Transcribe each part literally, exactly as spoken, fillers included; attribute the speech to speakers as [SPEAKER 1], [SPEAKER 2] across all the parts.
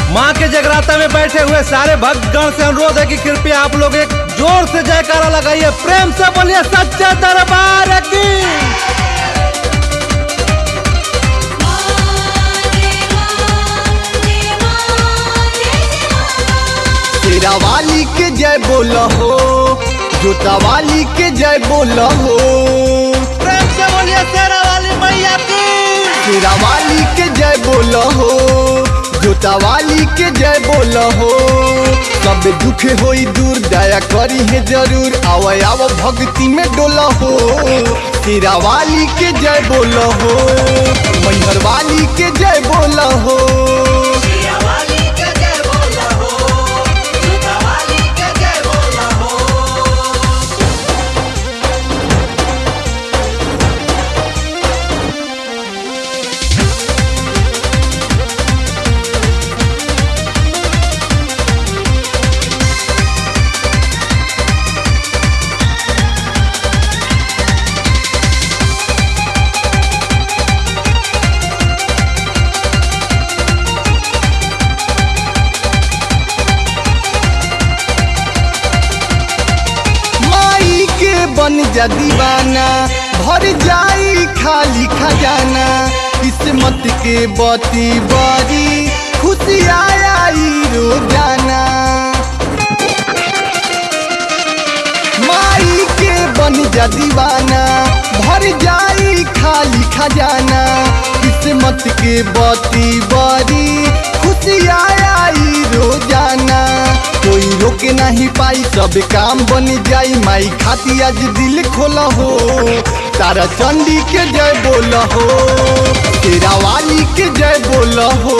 [SPEAKER 1] माँ के जगराता में बैठे हुए सारे भक्तगण से अनुरोध है कि कृपया आप लोग एक जोर से जयकारा लगाइए, प्रेम से बोलिए सच्चे दरबार की।
[SPEAKER 2] तेरा वाली के जय बोला हो, जोता वाली के जय बोला हो,
[SPEAKER 1] प्रेम से बोलिए शेरा वाली मैया की।
[SPEAKER 2] तेरा वाली के जय बोला हो, जोता वाली के जय बोला हो। सब दुख होई दूर, दया करी है जरूर, आवे आव भक्ति में डोला हो। तेरा वाली के जय बोला हो, मैहर वाली के जय बोला हो। बन जा दीवाना, भर जाई खाली खजाना, किस्मत के बती बारी, खुशी आई रोजाना। माई के बन जा दीवाना, भर जाई खाली खजाना, किस्मत के बती बारी, खुशी आई रोजाना। कोई रोके नहीं पाई, सब काम बन जाई, माई खाती आज दिल खोला हो। तारा चंडी के जय बोला हो, तेरा वाली के जय बोला हो।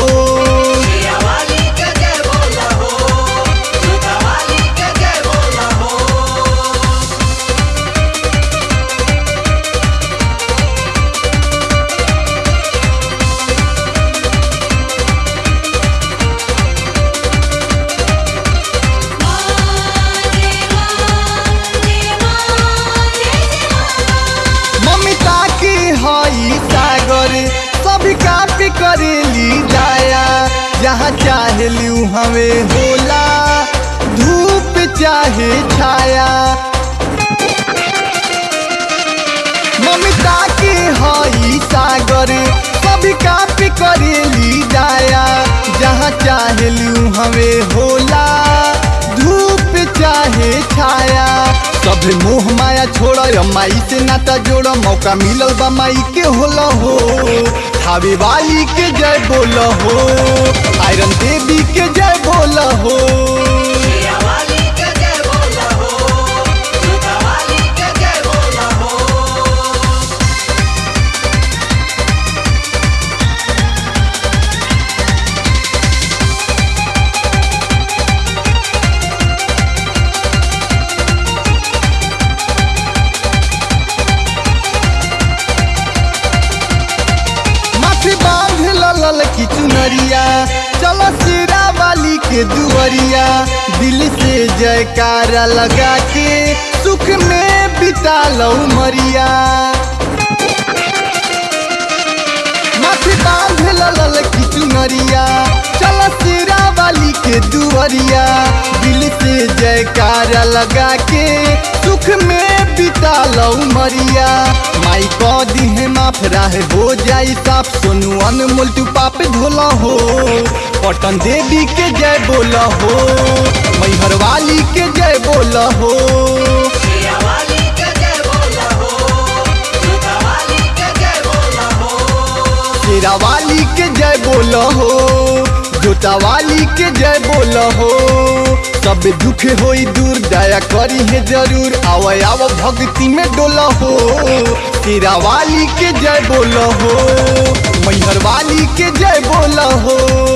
[SPEAKER 2] सभी कापी करेली जाया, जहाँ चाहे लू हमें होला, धूप चाहे छाया। ममता के हई सागर, सभी कापी करेली जाया, जहाँ चाहे लू हमें होला, धूप चाहे छाया। सब मोह माया छोड़, माई से नाता जोड़, मौका मिलल बा माई के होला हो। थावे वाली के जय बोला हो, आयरन देवी के जय बोला हो। लल की चुनरिया, चलो शेरा वाली के दुवरिया, दिल से जयकारा लगा के सुख में बिता लो मरिया। माथे बांध लल की चुनरिया, चलो शेरा वाली के दुवरिया, दिल से जयकारा लगा के सुख में बिता लो मरिया। माई को दी है माफ, राह हो जाई साफ, सोनू अनमोल तू पाप धोला हो। पटन देवी के जय बोला हो, मैहर वाली के जय बोला हो। शेरा वाली के जय बोला हो, जोता वाली के जय बोला हो। सब दुख होई दूर, दया करी है जरूर, आवे आव भक्ति में डोला हो। तेरा वाली के जय बोला हो, मैहर वाली के जय बोला हो।